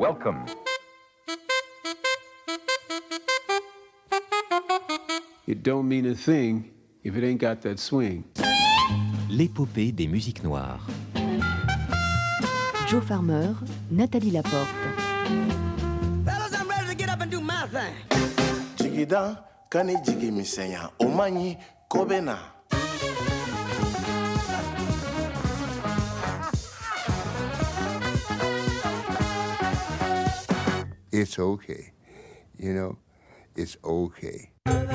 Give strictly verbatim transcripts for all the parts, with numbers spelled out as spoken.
Welcome. It don't mean a thing if it ain't got that swing. L'épopée des musiques noires. Joe Farmer, Nathalie Laporte. Fellas, I'm ready to get up and do my thing. Jigida kani jigi misenya omanyi kobena. It's okay, you know, it's okay.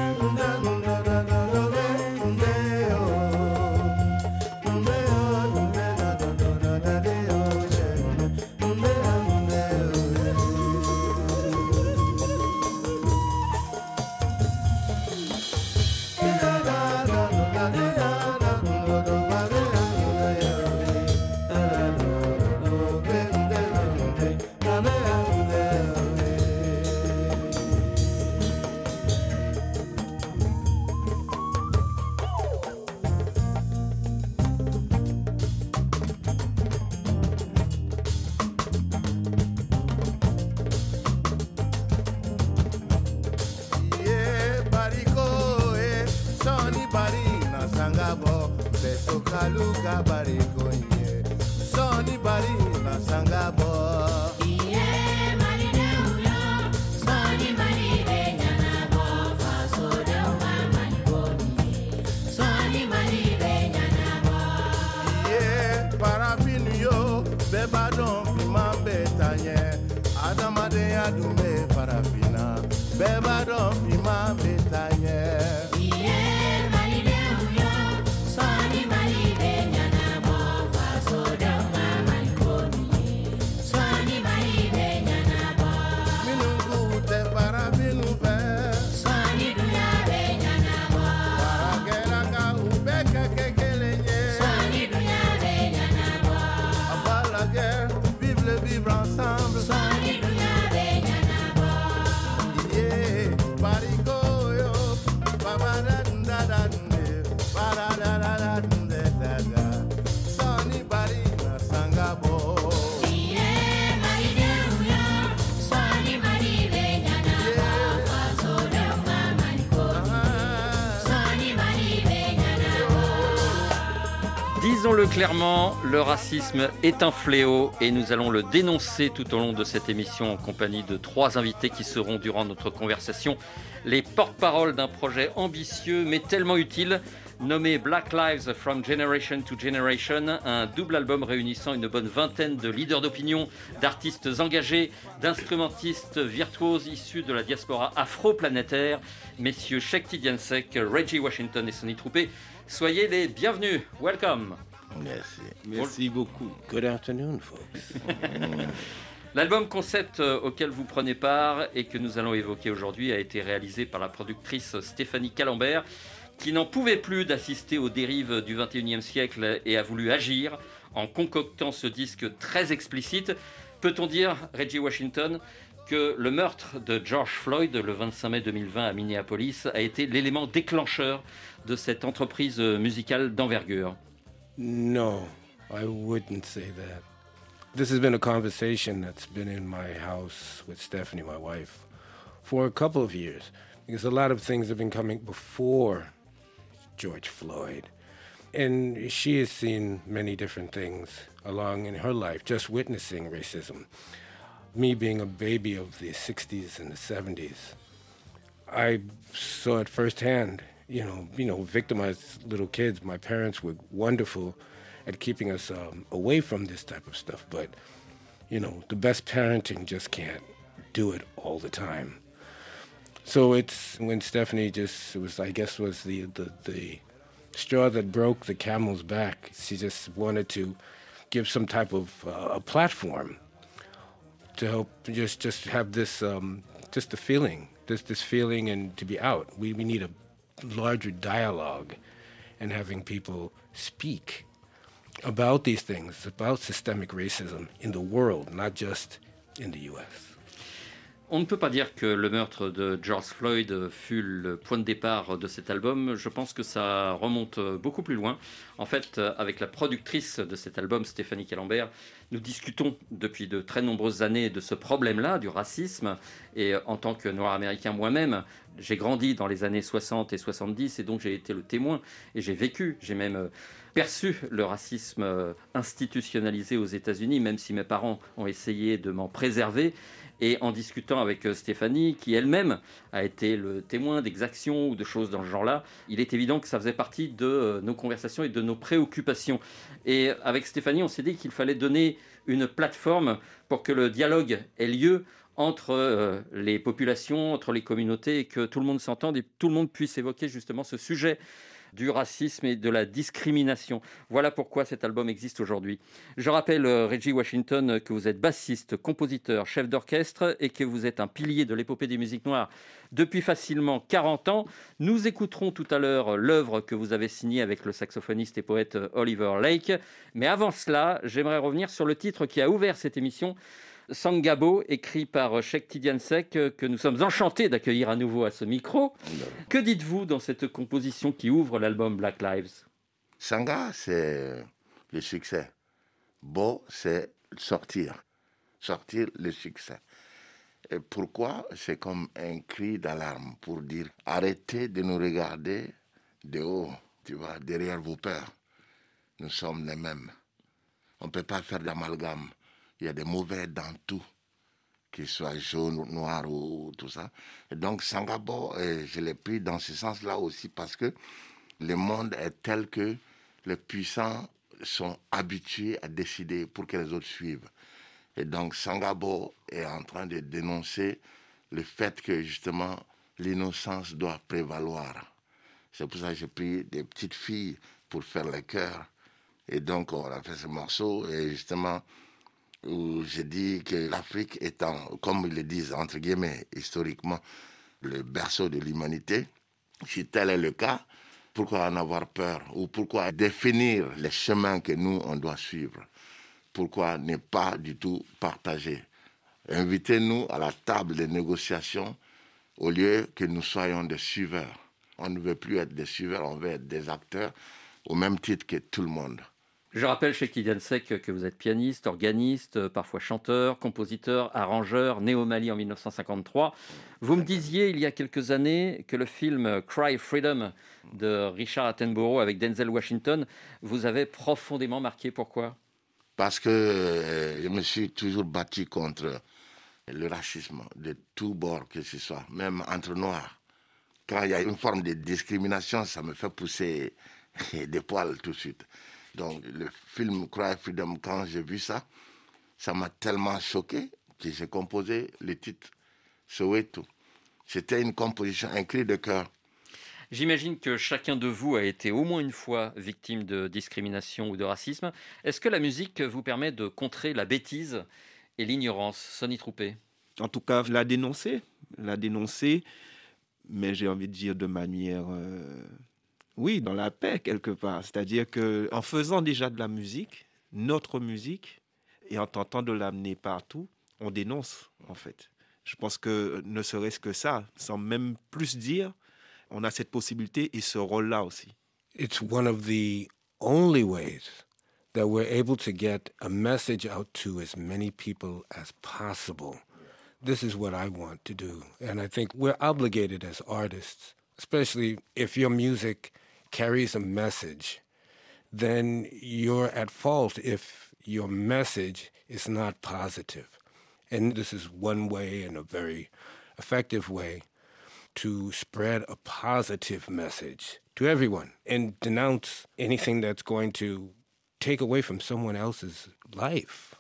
Kaluka barikonye, Sonny Barina Sangabo. Iye marine uyo, Sonny Maribe nyanabo, faso de uma manikonye, Sonny Maribe nyanabo. Iye parapinu yo, beba don pima betanye, Adamade adume parapina, beba don pima betanye. Iye marine uyo, Sonny Maribe nyanabo, faso de uma manikonye, Sonny Maribe nyanabo. Minungu te parapinu fe, Sonny Dunyabe nyanabo, Parageranga ubeke kekelenye. Sonny Dunyabe nyanabo, Abalage, vive le vivre ensemble. Sonny Dunyabe nyanabo. Yeah, bariko yo, baba da da da de, bara da da da de da da. Sonny Barina Sangabo. Iye marine uyo, Sonny Maribe nyanabo, faso de uma manikonye, Sonny Maribe nyanabo. Disons-le clairement, le racisme est un fléau et nous allons le dénoncer tout au long de cette émission en compagnie de trois invités qui seront durant notre conversation les porte-paroles d'un projet ambitieux mais tellement utile nommé Black Lives from Generation to Generation, un double album réunissant une bonne vingtaine de leaders d'opinion, d'artistes engagés, d'instrumentistes virtuoses issus de la diaspora afro-planétaire, messieurs Shekti Diansek, Reggie Washington et Sonny Troupé. Soyez les bienvenus. Welcome. Merci. Merci beaucoup. Good afternoon, folks. L'album concept auquel vous prenez part et que nous allons évoquer aujourd'hui a été réalisé par la productrice Stéphanie Calambert, qui n'en pouvait plus d'assister aux dérives du vingt et unième siècle et a voulu agir en concoctant ce disque très explicite. Peut-on dire, Reggie Washington, que le meurtre de George Floyd le vingt-cinq mai deux mille vingt à Minneapolis a été l'élément déclencheur de cette entreprise musicale d'envergure? No, I wouldn't say that. This has been a conversation that's been in my house with Stephanie, my wife, for a couple of years, because a lot of things have been coming before George Floyd. And she has seen many different things along in her life, just witnessing racism. Me being a baby of the sixties and the seventies, I saw it firsthand. You know, you know, victimized little kids. My parents were wonderful at keeping us um, away from this type of stuff, but you know, the best parenting just can't do it all the time. So it's when Stephanie just it was, I guess, was the the the straw that broke the camel's back. She just wanted to give some type of uh, a platform to help just just have this um, just the feeling, this this feeling, and to be out. We we need a larger dialogue, and having people speak about these things, about systemic racism in the world, not just in the U S. On ne peut pas dire que le meurtre de George Floyd fut le point de départ de cet album. Je pense que ça remonte beaucoup plus loin. En fait, avec la productrice de cet album, Stéphanie Calambert, nous discutons depuis de très nombreuses années de ce problème-là, du racisme. Et en tant que noir américain moi-même, j'ai grandi dans les années soixante et soixante-dix et donc j'ai été le témoin et j'ai vécu, j'ai même perçu le racisme institutionnalisé aux États-Unis, même si mes parents ont essayé de m'en préserver. Et en discutant avec Stéphanie, qui elle-même a été le témoin d'exactions ou de choses dans ce genre-là, il est évident que ça faisait partie de nos conversations et de nos préoccupations. Et avec Stéphanie, on s'est dit qu'il fallait donner une plateforme pour que le dialogue ait lieu entre euh, les populations, entre les communautés, et que tout le monde s'entende et tout le monde puisse évoquer justement ce sujet du racisme et de la discrimination. Voilà pourquoi cet album existe aujourd'hui. Je rappelle, euh, Reggie Washington, que vous êtes bassiste, compositeur, chef d'orchestre et que vous êtes un pilier de l'épopée des musiques noires depuis facilement quarante ans. Nous écouterons tout à l'heure l'œuvre que vous avez signée avec le saxophoniste et poète Oliver Lake. Mais avant cela, j'aimerais revenir sur le titre qui a ouvert cette émission, Sangabo, écrit par Cheikh Tidiane-Seck, que nous sommes enchantés d'accueillir à nouveau à ce micro. Que dites-vous dans cette composition qui ouvre l'album Black Lives? Sanga, c'est le succès. Bo, c'est sortir. Sortir le succès. Et pourquoi? C'est comme un cri d'alarme pour dire arrêtez de nous regarder de haut, tu vois, derrière vos peurs. Nous sommes les mêmes. On ne peut pas faire d'amalgame. Il y a des mauvais dans tout, qu'ils soient jaunes, noirs ou tout ça. Et donc, Sangabo, je l'ai pris dans ce sens-là aussi parce que le monde est tel que les puissants sont habitués à décider pour que les autres suivent. Et donc, Sangabo est en train de dénoncer le fait que, justement, l'innocence doit prévaloir. C'est pour ça que j'ai pris des petites filles pour faire le chœur. Et donc, on a fait ce morceau et justement, où j'ai dit que l'Afrique étant, comme ils le disent, entre guillemets, historiquement, le berceau de l'humanité, si tel est le cas, pourquoi en avoir peur? Ou pourquoi définir les chemins que nous, on doit suivre? Pourquoi ne pas du tout partager? Invitez-nous à la table des négociations au lieu que nous soyons des suiveurs. On ne veut plus être des suiveurs, on veut être des acteurs au même titre que tout le monde. Je rappelle chez Tidiane-Seck que vous êtes pianiste, organiste, parfois chanteur, compositeur, arrangeur, né au Mali en mille neuf cent cinquante-trois. Vous me disiez il y a quelques années que le film Cry Freedom de Richard Attenborough avec Denzel Washington vous avait profondément marqué. Pourquoi? Parce que euh, je me suis toujours battu contre le racisme de tous bords que ce soit, même entre noirs. Quand il y a une forme de discrimination, ça me fait pousser des poils tout de suite. Donc, le film Cry Freedom, quand j'ai vu ça, ça m'a tellement choqué que j'ai composé le titre Soweto. C'était une composition, un cri de cœur. J'imagine que chacun de vous a été au moins une fois victime de discrimination ou de racisme. Est-ce que la musique vous permet de contrer la bêtise et l'ignorance? Sonny Troupé. En tout cas, la dénoncer, la dénoncer, mais j'ai envie de dire de manière... Euh... Oui, dans la paix, quelque part. C'est-à-dire qu'en faisant déjà de la musique, notre musique, et en tentant de l'amener partout, on dénonce, en fait. Je pense que ne serait-ce que ça, sans même plus dire, on a cette possibilité et ce rôle-là aussi. It's one of the only ways that we're able to get a message out to as many people as possible. This is what I want to do. And I think we're obligated as artists, especially if your music carries a message, then you're at fault if your message is not positive. And this is one way, and a very effective way, to spread a positive message to everyone and denounce anything that's going to take away from someone else's life.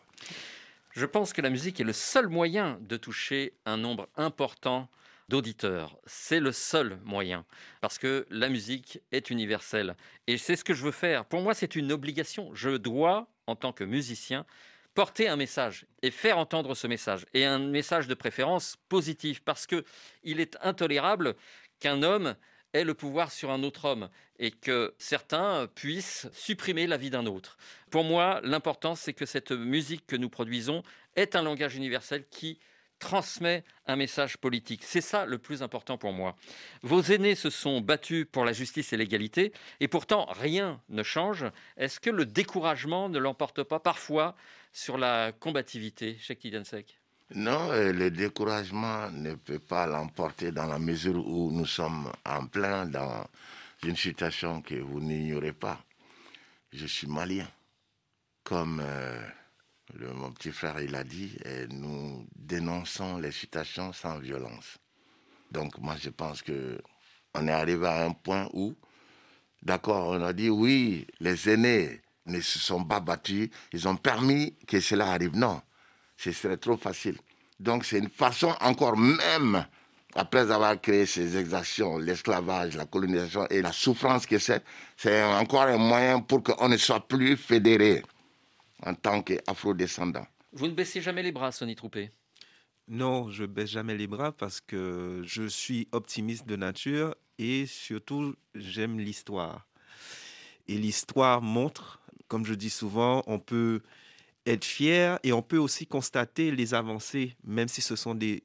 Je pense que la musique est le seul moyen de toucher un nombre important d'auditeurs. C'est le seul moyen, parce que la musique est universelle. Et c'est ce que je veux faire. Pour moi, c'est une obligation. Je dois, en tant que musicien, porter un message et faire entendre ce message. Et un message de préférence positif, parce qu'il est intolérable qu'un homme ait le pouvoir sur un autre homme et que certains puissent supprimer la vie d'un autre. Pour moi, l'important, c'est que cette musique que nous produisons ait un langage universel qui transmet un message politique. C'est ça le plus important pour moi. Vos aînés se sont battus pour la justice et l'égalité, et pourtant rien ne change. Est-ce que le découragement ne l'emporte pas parfois sur la combativité, Cheikh Tidiane Seck? Non, euh, le découragement ne peut pas l'emporter dans la mesure où nous sommes en plein dans une situation que vous n'ignorez pas. Je suis malien. Comme euh, le, mon petit frère il a dit, et nous dénonçons les situations sans violence. Donc moi je pense que on est arrivé à un point où, d'accord, on a dit oui, les aînés ne se sont pas battus, ils ont permis que cela arrive. Non, ce serait trop facile. Donc c'est une façon encore même, après avoir créé ces exactions, l'esclavage, la colonisation et la souffrance que c'est, c'est encore un moyen pour qu'on ne soit plus fédéré en tant qu'afro-descendant. Vous ne baissez jamais les bras, Sony Troupé? Non, je baisse jamais les bras parce que je suis optimiste de nature et surtout, j'aime l'histoire. Et l'histoire montre, comme je dis souvent, on peut être fier et on peut aussi constater les avancées, même si ce sont des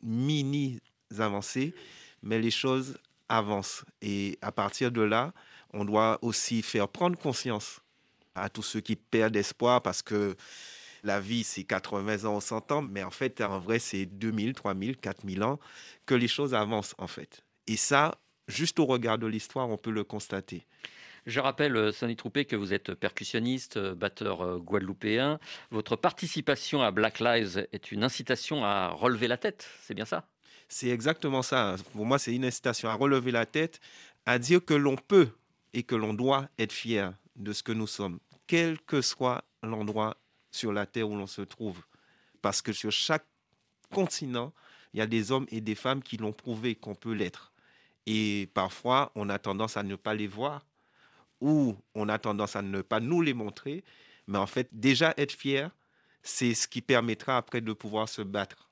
mini-avancées, mais les choses avancent. Et à partir de là, on doit aussi faire prendre conscience à tous ceux qui perdent espoir parce que la vie, c'est quatre-vingts ans ou cent ans, mais en fait, en vrai, c'est deux mille, trois mille, quatre mille ans que les choses avancent, en fait. Et ça, juste au regard de l'histoire, on peut le constater. Je rappelle, Sony Troupé, que vous êtes percussionniste, batteur guadeloupéen. Votre participation à Black Lives est une incitation à relever la tête, c'est bien ça? C'est exactement ça. Pour moi, c'est une incitation à relever la tête, à dire que l'on peut et que l'on doit être fier de ce que nous sommes, quel que soit l'endroit sur la terre où l'on se trouve. Parce que sur chaque continent, il y a des hommes et des femmes qui l'ont prouvé qu'on peut l'être. Et parfois, on a tendance à ne pas les voir ou on a tendance à ne pas nous les montrer. Mais en fait, déjà être fier, c'est ce qui permettra après de pouvoir se battre.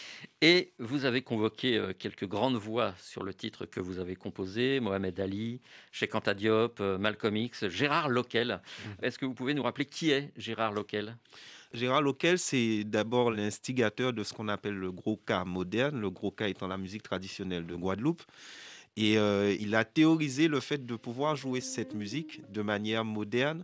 Et vous avez convoqué quelques grandes voix sur le titre que vous avez composé, Mohamed Ali, Cheikh Anta Diop, Malcolm X, Gérard Loquel. Mmh. Est-ce que vous pouvez nous rappeler qui est Gérard Loquel? Gérard Loquel, c'est d'abord l'instigateur de ce qu'on appelle le Gros-Ka moderne, le Gros-Ka étant la musique traditionnelle de Guadeloupe. Et euh, il a théorisé le fait de pouvoir jouer cette musique de manière moderne,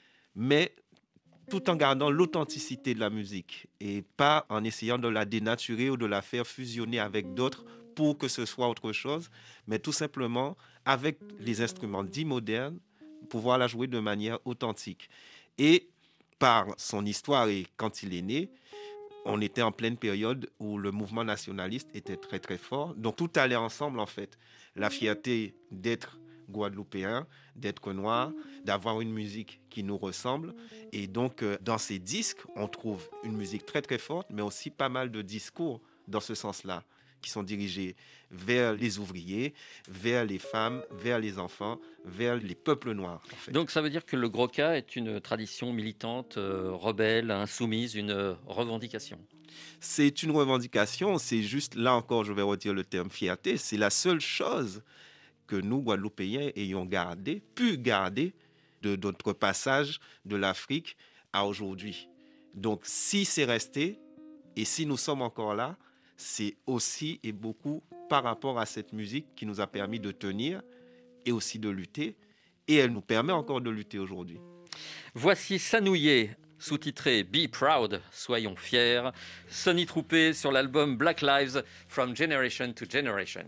mais tout en gardant l'authenticité de la musique et pas en essayant de la dénaturer ou de la faire fusionner avec d'autres pour que ce soit autre chose, mais tout simplement, avec les instruments dits modernes, pouvoir la jouer de manière authentique. Et par son histoire et quand il est né, on était en pleine période où le mouvement nationaliste était très très fort. Donc tout allait ensemble en fait. La fierté d'être guadeloupéen, d'être noir, d'avoir une musique qui nous ressemble. Et donc euh, dans ces disques, on trouve une musique très très forte, mais aussi pas mal de discours dans ce sens-là, qui sont dirigés vers les ouvriers, vers les femmes, vers les enfants, vers les peuples noirs. En fait. Donc ça veut dire que le Gros-Ka est une tradition militante, euh, rebelle, insoumise, une euh, revendication. C'est une revendication, c'est juste, là encore, je vais redire le terme fierté, c'est la seule chose que nous, Guadeloupéens, ayons gardé, pu garder de notre passage de l'Afrique à aujourd'hui. Donc si c'est resté, et si nous sommes encore là, c'est aussi et beaucoup par rapport à cette musique qui nous a permis de tenir et aussi de lutter. Et elle nous permet encore de lutter aujourd'hui. Voici Sanouye, sous-titré Be Proud, soyons fiers. Sony Troupé sur l'album Black Lives, From Generation to Generation.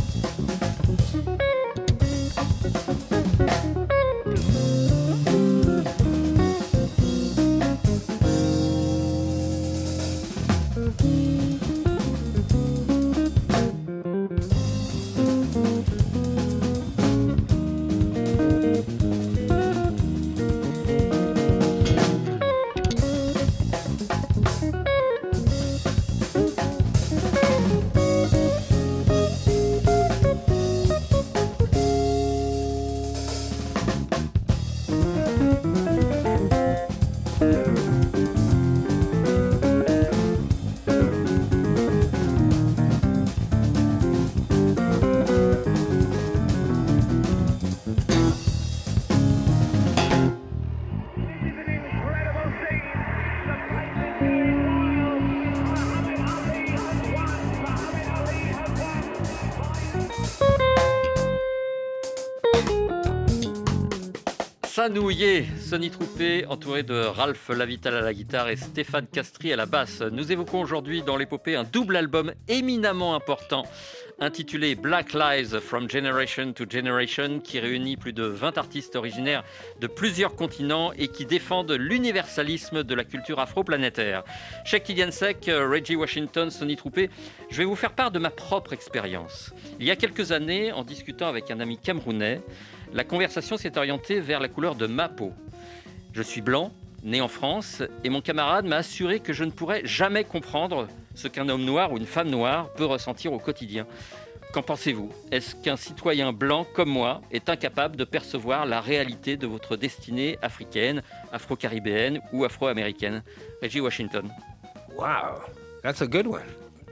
Thank you. Sanouillé, Sonny Troupé, entouré de Ralph Lavital à la guitare et Stéphane Castry à la basse. Nous évoquons aujourd'hui dans l'épopée un double album éminemment important intitulé Black Lives From Generation to Generation, qui réunit plus de vingt artistes originaires de plusieurs continents et qui défendent l'universalisme de la culture afro-planétaire. Cheikh Tidiane Seck, Reggie Washington, Sonny Troupé, je vais vous faire part de ma propre expérience. Il y a quelques années, en discutant avec un ami camerounais, la conversation s'est orientée vers la couleur de ma peau. Je suis blanc, né en France, et mon camarade m'a assuré que je ne pourrais jamais comprendre ce qu'un homme noir ou une femme noire peut ressentir au quotidien. Qu'en pensez-vous ? Est-ce qu'un citoyen blanc comme moi est incapable de percevoir la réalité de votre destinée africaine, afro-caribéenne ou afro-américaine ? Reggie Washington. Wow, that's a good one.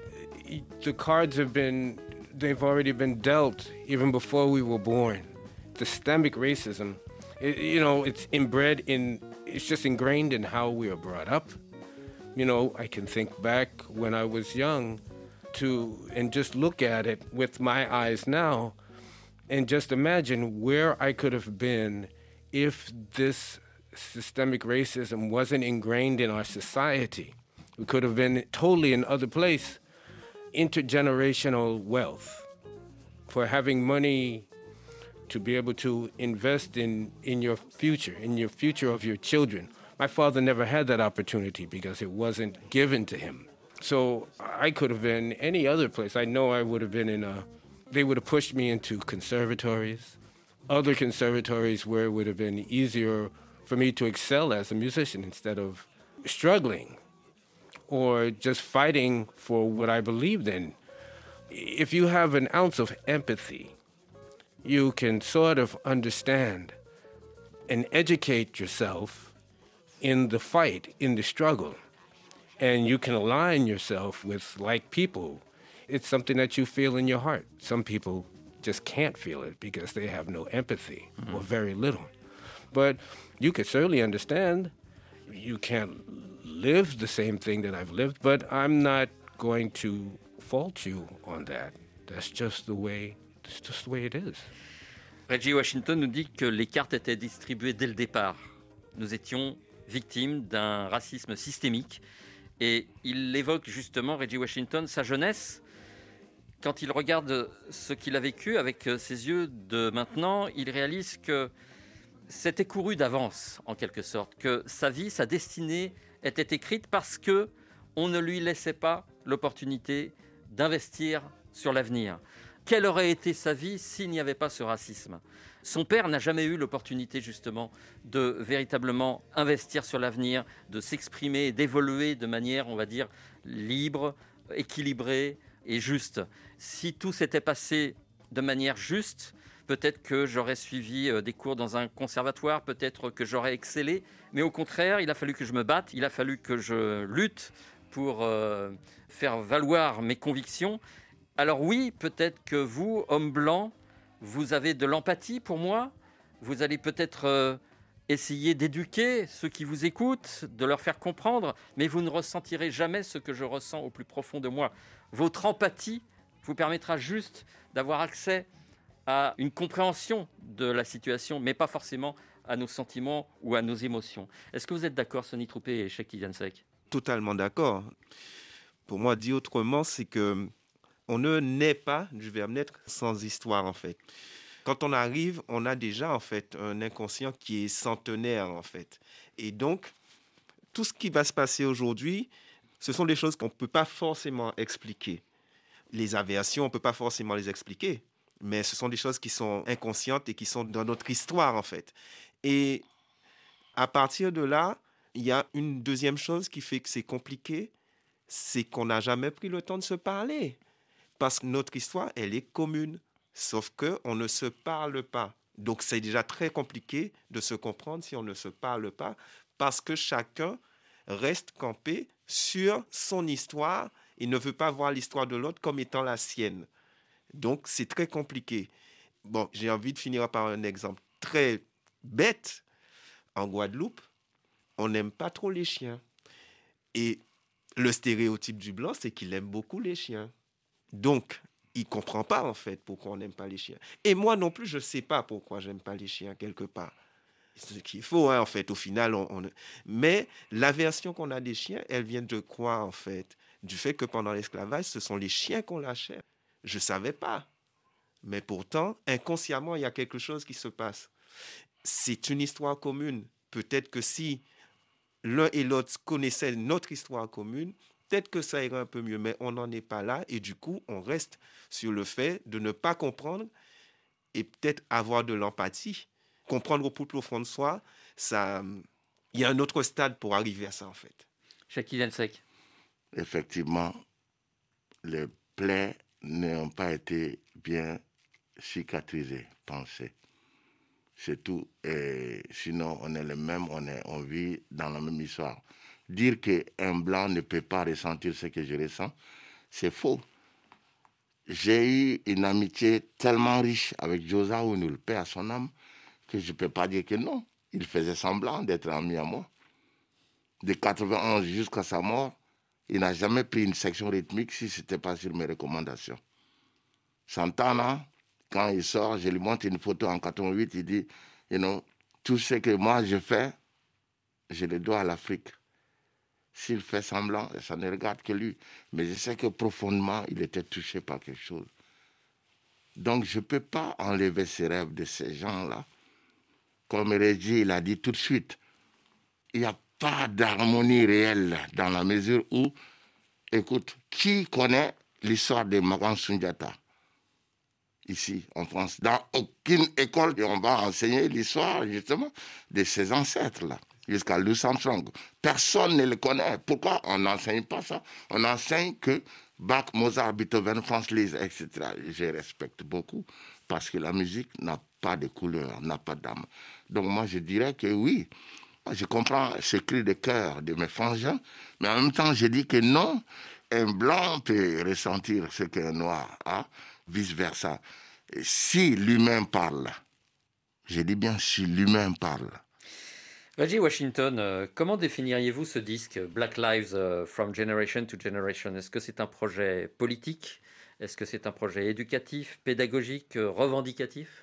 The cards have been, they've already been dealt even before we were born. Systemic racism, it, you know, it's inbred in, it's just ingrained in how we are brought up. You know, I can think back when I was young to, and just look at it with my eyes now and just imagine where I could have been if this systemic racism wasn't ingrained in our society. We could have been totally in other place. Intergenerational wealth, for having money to be able to invest in, in your future, in your future of your children. My father never had that opportunity because it wasn't given to him. So I could have been any other place. I know I would have been in a, they would have pushed me into conservatories, other conservatories where it would have been easier for me to excel as a musician instead of struggling or just fighting for what I believed in. If you have an ounce of empathy, you can sort of understand and educate yourself in the fight, in the struggle. And you can align yourself with like people. It's something that you feel in your heart. Some people just can't feel it because they have no empathy mm-hmm. or very little. But you can certainly understand. You can't live the same thing that I've lived, but I'm not going to fault you on that. That's just the way It's just the way it is. Reggie Washington nous dit que les cartes étaient distribuées dès le départ. Nous étions victimes d'un racisme systémique. Et il évoque justement, Reggie Washington, sa jeunesse. Quand il regarde ce qu'il a vécu avec ses yeux de maintenant, il réalise que c'était couru d'avance, en quelque sorte, que sa vie, sa destinée était écrite parce qu'on ne lui laissait pas l'opportunité d'investir sur l'avenir. Quelle aurait été sa vie s'il n'y avait pas ce racisme ? Son père n'a jamais eu l'opportunité justement de véritablement investir sur l'avenir, de s'exprimer et d'évoluer de manière, on va dire, libre, équilibrée et juste. Si tout s'était passé de manière juste, peut-être que j'aurais suivi des cours dans un conservatoire, peut-être que j'aurais excellé, mais au contraire, il a fallu que je me batte, il a fallu que je lutte pour euh, faire valoir mes convictions. Alors oui, peut-être que vous, homme blanc, vous avez de l'empathie pour moi. Vous allez peut-être euh, essayer d'éduquer ceux qui vous écoutent, de leur faire comprendre, mais vous ne ressentirez jamais ce que je ressens au plus profond de moi. Votre empathie vous permettra juste d'avoir accès à une compréhension de la situation, mais pas forcément à nos sentiments ou à nos émotions. Est-ce que vous êtes d'accord, Sonny Troupé et Cheikh Tidiane Seck ? Totalement d'accord. Pour moi, dit autrement, c'est que on ne naît pas, je vais naître sans histoire en fait. Quand on arrive, on a déjà en fait un inconscient qui est centenaire en fait. Et donc, tout ce qui va se passer aujourd'hui, ce sont des choses qu'on ne peut pas forcément expliquer. Les aviations, on ne peut pas forcément les expliquer, mais ce sont des choses qui sont inconscientes et qui sont dans notre histoire en fait. Et à partir de là, il y a une deuxième chose qui fait que c'est compliqué, c'est qu'on n'a jamais pris le temps de se parler. Parce que notre histoire, elle est commune, sauf qu'on ne se parle pas. Donc, c'est déjà très compliqué de se comprendre si on ne se parle pas, parce que chacun reste campé sur son histoire et ne veut pas voir l'histoire de l'autre comme étant la sienne. Donc, c'est très compliqué. Bon, j'ai envie de finir par un exemple très bête. En Guadeloupe, on n'aime pas trop les chiens. Et le stéréotype du blanc, c'est qu'il aime beaucoup les chiens. Donc, il ne comprend pas, en fait, pourquoi on n'aime pas les chiens. Et moi non plus, je ne sais pas pourquoi je n'aime pas les chiens, quelque part. ce qu'il faut, hein, en fait. Au final, on, on- mais la version qu'on a des chiens, elle vient de quoi, en fait? Du fait que pendant l'esclavage, ce sont les chiens qu'on lâchait. Je ne savais pas. Mais pourtant, inconsciemment, il y a quelque chose qui se passe. C'est une histoire commune. Peut-être que si l'un et l'autre connaissaient notre histoire commune, peut-être que ça irait un peu mieux, mais on n'en est pas là. Et du coup, on reste sur le fait de ne pas comprendre et peut-être avoir de l'empathie. Comprendre au plus profond de soi, ça, il y a un autre stade pour arriver à ça, en fait. Jackie Densek. Effectivement, les plaies n'ont pas été bien cicatrisées, pensées. C'est tout. Et sinon, on est les mêmes, on, est, on vit dans la même histoire. Dire qu'un blanc ne peut pas ressentir ce que je ressens, c'est faux. J'ai eu une amitié tellement riche avec Josa Ounul, paix à son âme, que je ne peux pas dire que non. Il faisait semblant d'être ami à moi. De quatre-vingt-onze jusqu'à sa mort, il n'a jamais pris une section rythmique si ce n'était pas sur mes recommandations. Santana, quand il sort, je lui montre une photo en quatre-vingt-huit, il dit, you know, tout ce que moi je fais, je le dois à l'Afrique. S'il fait semblant, ça ne regarde que lui. Mais je sais que profondément, il était touché par quelque chose. Donc, je ne peux pas enlever ces rêves de ces gens-là. Comme Reggie l'a dit tout de suite, il n'y a pas d'harmonie réelle dans la mesure où, écoute, qui connaît l'histoire de Magan Sundiata ici en France? Dans aucune école, on va enseigner l'histoire justement de ses ancêtres-là, jusqu'à Louis Armstrong. Personne ne le connaît. Pourquoi on n'enseigne pas ça? On enseigne que Bach, Mozart, Beethoven, Franz Liszt, et cetera. Je respecte beaucoup parce que la musique n'a pas de couleur, n'a pas d'âme. Donc moi, je dirais que oui, je comprends ce cri de cœur de mes frangins, mais en même temps, je dis que non, un blanc peut ressentir ce qu'un noir a, vice-versa. Et si l'humain parle, je dis bien si l'humain parle. Reggie Washington, euh, comment définiriez-vous ce disque Black Lives uh, from Generation to Generation? Est-ce que c'est un projet politique? Est-ce que c'est un projet éducatif, pédagogique, euh, revendicatif?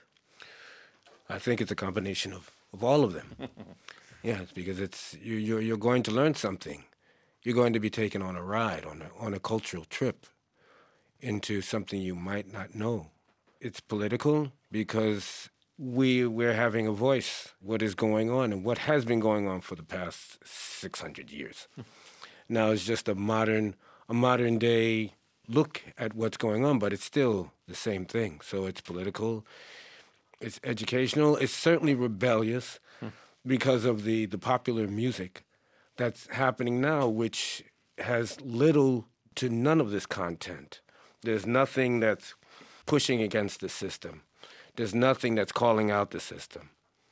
I think it's a combination of, of all of them. Yes, because it's you, you're, you're going to learn something. You're going to be taken on a ride, on a, on a cultural trip into something you might not know. It's political because we, we're having a voice, what is going on and what has been going on for the past six hundred years. Now it's just a modern, a modern day look at what's going on, but it's still the same thing. So it's political, it's educational, it's certainly rebellious because of the, the popular music that's happening now, which has little to none of this content. There's nothing that's pushing against the system. There's nothing that's calling out the system.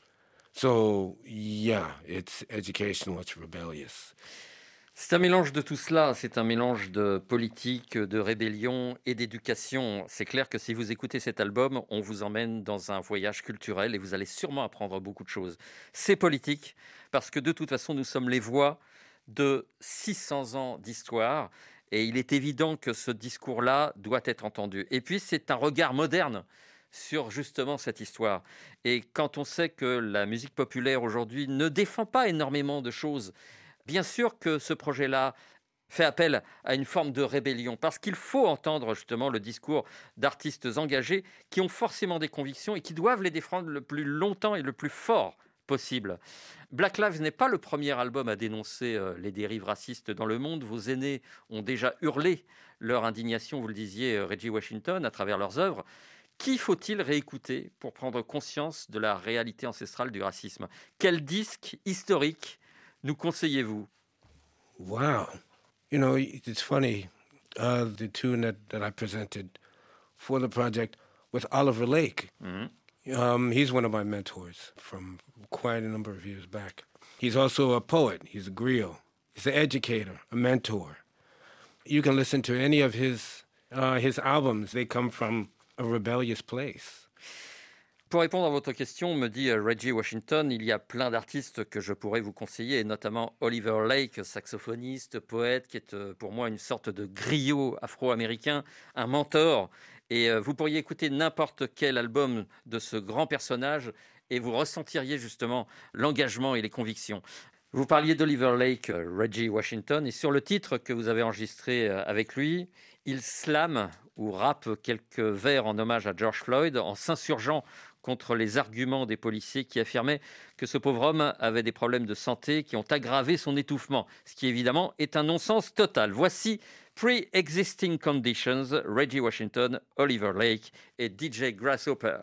So, yeah, it's educational, it's rebellious. C'est un mélange de tout cela, c'est un mélange de politique, de rébellion et d'éducation. C'est clair que si vous écoutez cet album, on vous emmène dans un voyage culturel et vous allez sûrement apprendre beaucoup de choses. C'est politique parce que de toute façon, nous sommes les voix de six cents ans d'histoire et il est évident que ce discours-là doit être entendu. Et puis, c'est un regard moderne sur justement cette histoire. Et quand on sait que la musique populaire aujourd'hui ne défend pas énormément de choses, bien sûr que ce projet-là fait appel à une forme de rébellion, parce qu'il faut entendre justement le discours d'artistes engagés qui ont forcément des convictions et qui doivent les défendre le plus longtemps et le plus fort possible. Black Lives n'est pas le premier album à dénoncer euh, les dérives racistes dans le monde. Vos aînés ont déjà hurlé leur indignation, vous le disiez, euh, Reggie Washington, à travers leurs œuvres. Qui faut-il réécouter pour prendre conscience de la réalité ancestrale du racisme? Quel disque historique nous conseillez-vous? Wow. You know, it's funny, uh, the tune that, that I presented for the project with Oliver Lake. Mm-hmm. Um, he's one of my mentors from quite a number of years back. He's also a poet. He's a griot. He's an educator, a mentor. You can listen to any of his uh, his albums. They come from a rebellious place. Pour répondre à votre question, me dit Reggie Washington, il y a plein d'artistes que je pourrais vous conseiller, et notamment Oliver Lake, saxophoniste, poète, qui est pour moi une sorte de griot afro-américain, un mentor. Et vous pourriez écouter n'importe quel album de ce grand personnage et vous ressentiriez justement l'engagement et les convictions. Vous parliez d'Oliver Lake, euh, Reggie Washington, et sur le titre que vous avez enregistré euh, avec lui, il slame ou rappe quelques vers en hommage à George Floyd en s'insurgeant contre les arguments des policiers qui affirmaient que ce pauvre homme avait des problèmes de santé qui ont aggravé son étouffement, ce qui évidemment est un non-sens total. Voici Pre-Existing Conditions, Reggie Washington, Oliver Lake et D J Grasshopper.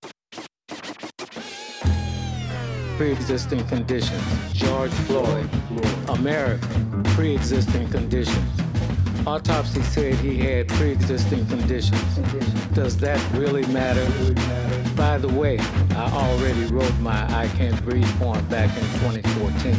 Pre-existing conditions. George Floyd, America, pre-existing conditions. Autopsy said he had pre-existing conditions. Does that really matter? By the way, I already wrote my I Can't Breathe poem back in twenty fourteen.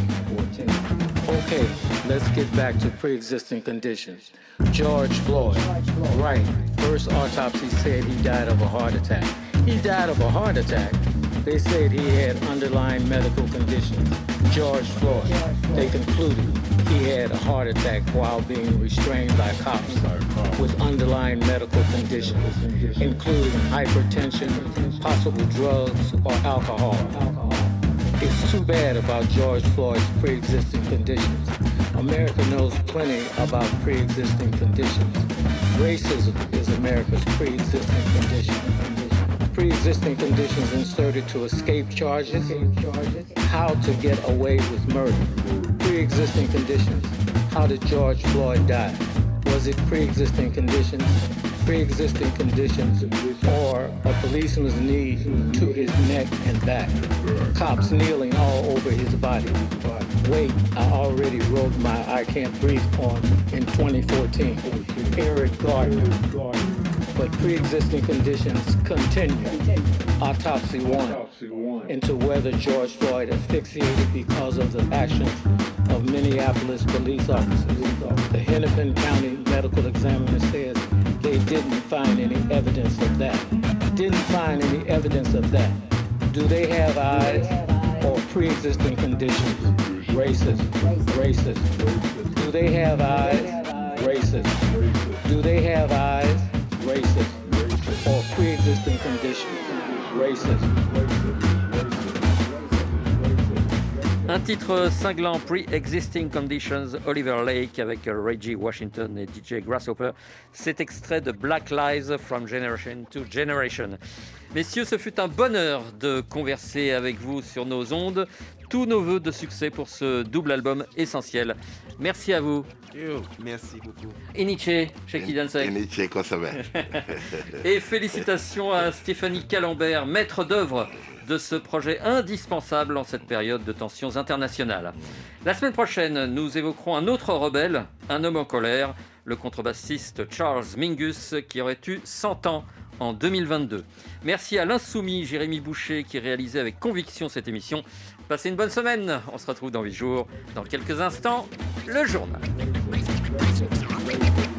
Okay, let's get back to pre-existing conditions. George Floyd, right. First autopsy said he died of a heart attack. He died of a heart attack. They said he had underlying medical conditions. George Floyd, they concluded he had a heart attack while being restrained by cops with underlying medical conditions, including hypertension, possible drugs, or alcohol. It's too bad about George Floyd's pre-existing conditions. America knows plenty about pre-existing conditions. Racism is America's pre-existing condition. Pre-existing conditions inserted to escape charges, how to get away with murder. Pre-existing conditions, how did George Floyd die? Was it pre-existing conditions, pre-existing conditions, or a policeman's knee to his neck and back? Cops kneeling all over his body. Wait, I already wrote my I Can't Breathe poem in twenty fourteen. Eric Gardner. But pre-existing conditions continue. Autopsy one into whether George Floyd asphyxiated because of the actions of Minneapolis police officers. The Hennepin County Medical Examiner says they didn't find any evidence of that. Didn't find any evidence of that. Do they have eyes or pre-existing conditions? Racist, racist. Do they have eyes? Racist. Do they have eyes? Racist, or pre-existing conditions, racist. Un titre cinglant, Pre-Existing Conditions, Oliver Lake avec Reggie Washington et D J Grasshopper. C'est extrait de Black Lives from Generation to Generation. Messieurs, ce fut un bonheur de converser avec vous sur nos ondes. Tous nos vœux de succès pour ce double album essentiel. Merci à vous. Merci beaucoup. Iniche, Sheki Dansek. Iniche Kosovo. Et félicitations à Stéphanie Calambert, maître d'œuvre de ce projet indispensable en cette période de tensions internationales. La semaine prochaine, nous évoquerons un autre rebelle, un homme en colère, le contrebassiste Charles Mingus, qui aurait eu cent ans en deux mille vingt-deux. Merci à l'insoumis Jérémy Boucher qui réalisait avec conviction cette émission. Passez une bonne semaine, on se retrouve dans huit jours. Dans quelques instants, le journal.